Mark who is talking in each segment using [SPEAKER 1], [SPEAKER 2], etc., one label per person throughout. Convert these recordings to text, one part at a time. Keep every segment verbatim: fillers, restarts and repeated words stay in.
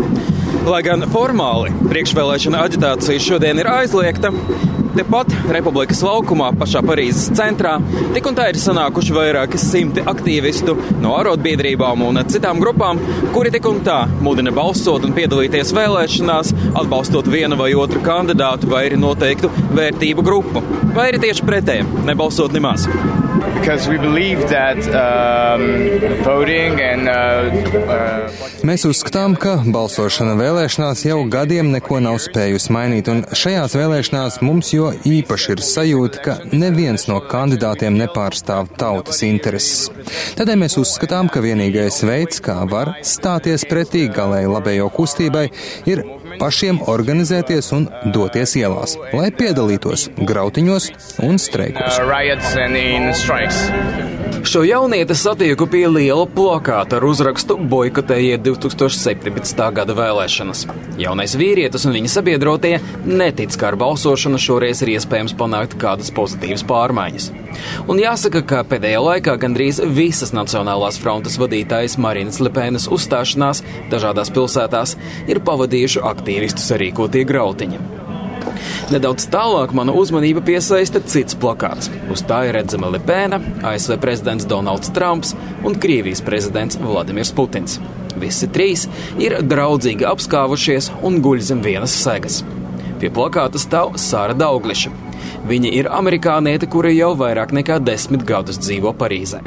[SPEAKER 1] Lai gan formāli priekšvēlēšana aģitācija šodien ir aizliegta, tepat Republikas laukumā, pašā Parīzes centrā, tik un tā ir sanākuši vairāki simti aktīvistu no arotbiedrībām un citām grupām, kuri tik un tā mudina balsot un piedalīties vēlēšanās, atbalstot vienu vai otru kandidātu vai arī noteiktu vērtību grupu. Vai arī tieši pretēji, nebalsot nemaz.
[SPEAKER 2] Because we believe that um, voting and uh, uh...
[SPEAKER 3] Mēs uzskatām, ka balsošana vēlēšanās jau gadiem neko nav spējusi mainīt, un šajās vēlēšanās mums jo īpaši ir sajūta, ka neviens no kandidātiem nepārstāv tautas intereses. Tādēļ mēs uzskatām, ka vienīgais veids, kā var stāties pretī galēji labējo kustībai, ir pašiem organizēties un doties ielās, lai piedalītos grautiņos un streikos.
[SPEAKER 1] Šo jaunieti satieku pie liela plakāta ar uzrakstu "Boikotējiet divi tūkstoši septiņpadsmitā gada vēlēšanas". Jaunais vīrietis un viņa sabiedrotie netic, ka ar balsošanu šoreiz ir iespējams panākt kādas pozitīvas pārmaiņas. Un jāsaka, ka pēdējā laikā gandrīz visas Nacionālās frontes vadītājas Marinas Lepēnas uzstāšanās dažādās pilsētās ir pavadījuši aktīvistu sarīkotie grautiņi. Nedaudz tālāk manu uzmanību piesaista cits plakāts. Uz tā ir redzama Lepēna, A S V prezidents Donalds Trumps un Krievijas prezidents Vladimirs Putins. Visi trīs ir draudzīgi apskāvušies un guļ zem vienas segas. Pie plakāta stāv Sāra Daugliša. Viņa ir amerikāniete, kura jau vairāk nekā desmit gadus dzīvo Parīzē.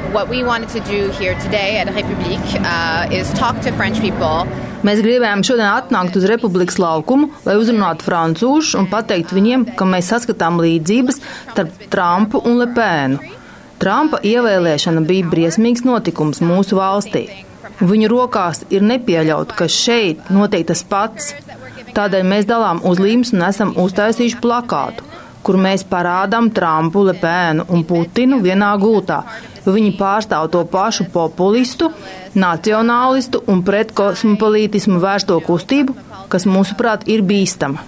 [SPEAKER 4] Mēs gribējām šodien atnākt uz Republikas laukumu, lai uzrunātu francūžus un pateikt viņiem, ka mēs saskatām līdzības starp Trumpu un Lepēnu. Trumpa ievēlēšana bija briesmīgs notikums mūsu valstī. Viņu rokās ir nepieļaut, ka šeit notiek tas pats. Tādēļ mēs dalām uzlīmes un esam uztaisījuši plakātu, kur mēs parādām Trumpu, Lepēnu un Putinu vienā gultā, jo viņi pārstāv to pašu populistu, nacionālistu un pret kosmopolītismu vērsto kustību, kas mūsuprāt ir bīstama.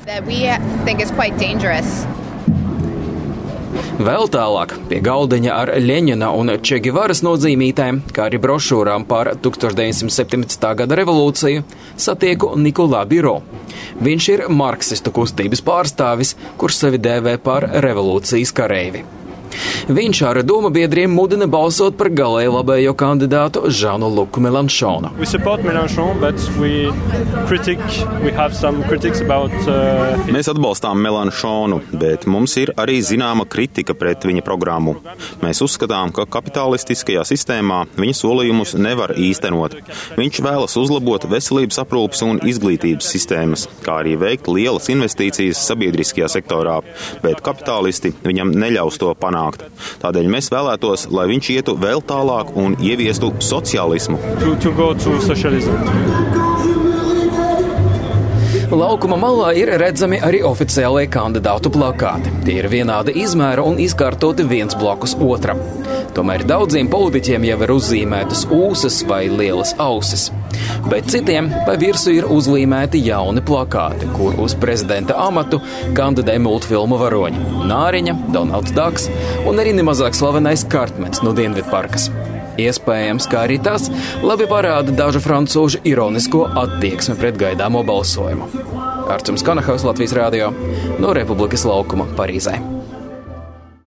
[SPEAKER 1] Vēl tālāk pie galdiņa ar Ļeņina un Che Guevaras nodzīmītēm, kā arī brošūrām par tūkstoš deviņsimt septiņpadsmitā gada revolūciju, satieku Nikolā Biro. Viņš ir marksistu kustības pārstāvis, kurš sevi dēvē par revolūcijas kareivi. Viņš ar domu biedriem mudina balsot par galēji labējo kandidātu Žanu Luku Melanšonu.
[SPEAKER 5] About, uh... Mēs atbalstām Melanšonu, bet mums ir arī zināma kritika pret viņa programmu. Mēs uzskatām, ka kapitalistiskajā sistēmā viņa solījumus nevar īstenot. Viņš vēlas uzlabot veselības aprūpes un izglītības sistēmas, kā arī veikt lielas investīcijas sabiedriskajā sektorā, bet kapitalisti viņam neļaus to panākt. Tādēļ mēs vēlētos, lai viņš ietu vēl tālāk un ieviestu sociālismu.
[SPEAKER 1] To, to go to socialism. Laukuma malā ir redzami arī oficiālie kandidātu plakāti. Tie ir vienāda izmēra un izkārtoti viens blakus otram. Tomēr daudziem politiķiem jau ir uzzīmētas ūsas vai lielas ausis. Bet citiem pa virsu ir uzlīmēti jauni plakāti, kur uz prezidenta amatu kandidē multfilmu varoņi Nāriņa, Donalds Daks un arī nemazāk slavenais Kartmens no Dienvidparkas. Iespējams, kā arī tas labi parāda dažu francūžu ironisko attieksmi pret gaidāmo balsojumu. Artjums Kanahaus, Latvijas radio, no Republikas laukuma Parīzē.